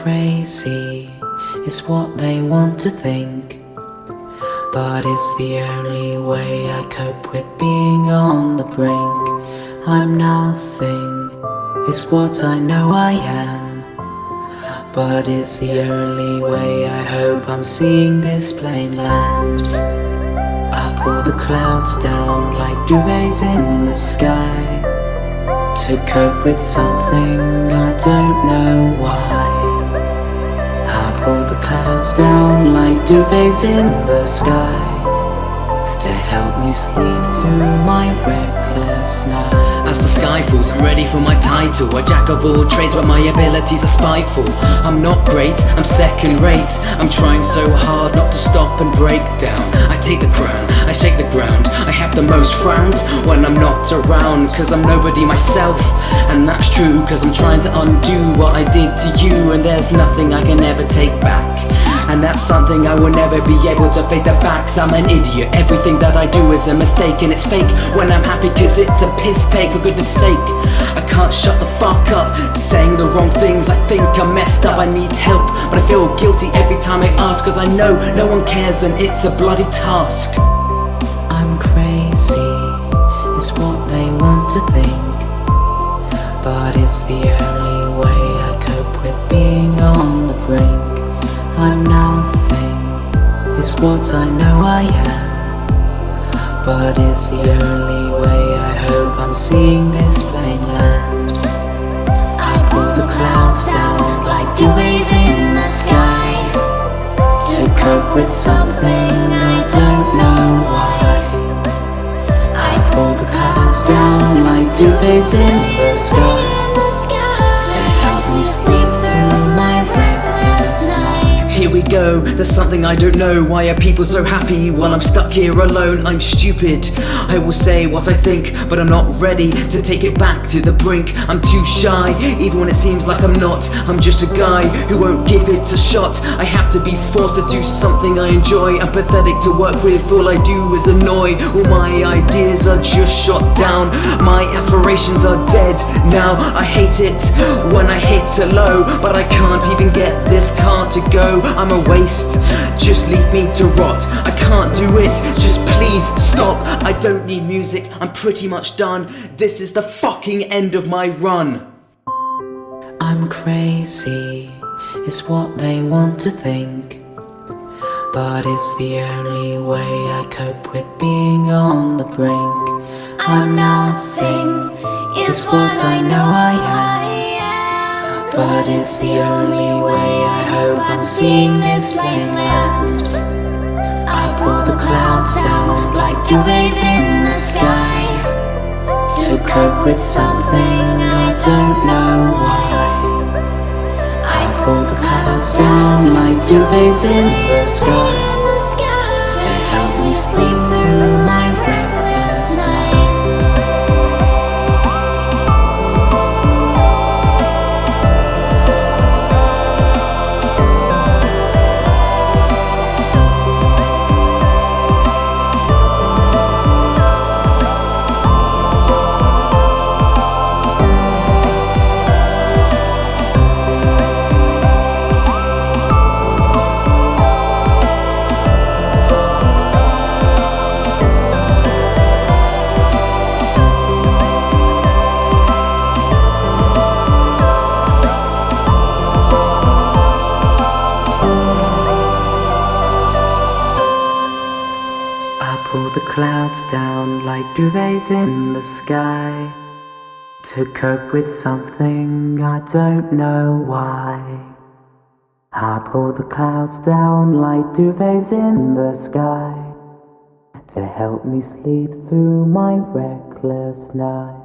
crazy, is what they want to think, but it's the only way I cope with being on the brink. I'm nothing, it's what I know I am, but it's the only way I hope I'm seeing this plain land. I pull the clouds down like duvets in the sky, to cope with something I don't know why. I pull the clouds down like duvets in the sky, to help me sleep through my reckless night. As the sky falls, I'm ready for my title. A jack of all trades, but my abilities are spiteful. I'm not great, I'm second rate. I'm trying so hard not to stop and break down. I take the crown, I shake the ground. I have the most frowns when I'm not around, cause I'm nobody myself. And that's true, cause I'm trying to undo what I did to you, and there's nothing I can ever take back. And that's something I will never be able to face the facts. I'm an idiot, everything that I do is a mistake, and it's fake when I'm happy cause it's a piss take, for goodness sake. I can't shut the fuck up, saying the wrong things. I think I'm messed up, I need help, but I feel guilty every time I ask, cause I know no one cares and it's a bloody task. I'm crazy, is what they want to think, but it's the only way I cope with being on the brink. I'm nothing, it's what I know I am, but it's the only way I hope I'm seeing this plain land. I pull the clouds down like duvets in the sky, to cope with something I don't know why. I pull the clouds down like duvets in the sky, to help me sleep through my reckless night. Here we go, there's something I don't know. Why are people so happy while I'm stuck here alone? I'm stupid, I will say what I think, but I'm not ready to take it back to the brink. I'm too shy, even when it seems like I'm not. I'm just a guy who won't give it a shot. I have to be forced to do something I enjoy. I'm pathetic to work with, all I do is annoy. All my ideas are just shot down, my aspirations are dead now. I hate it when I hit a low, but I can't even get this car to go. I'm a waste, just leave me to rot. I can't do it, just please stop. I don't need music, I'm pretty much done. This is the fucking end of my run. I'm crazy, is what they want to think, but it's the only way I cope with being on the brink. I'm nothing, is what I know I am, but it's the only way I hope I'm seeing this plain land. I pull the clouds down like duvets in the sky, to cope with something I don't know why. I pull the clouds down like duvets in the sky, to help me sleep through my reckless nights. Pull the clouds down like duvets in the sky, to cope with something I don't know why. I pull the clouds down like duvets in the sky, to help me sleep through my reckless night.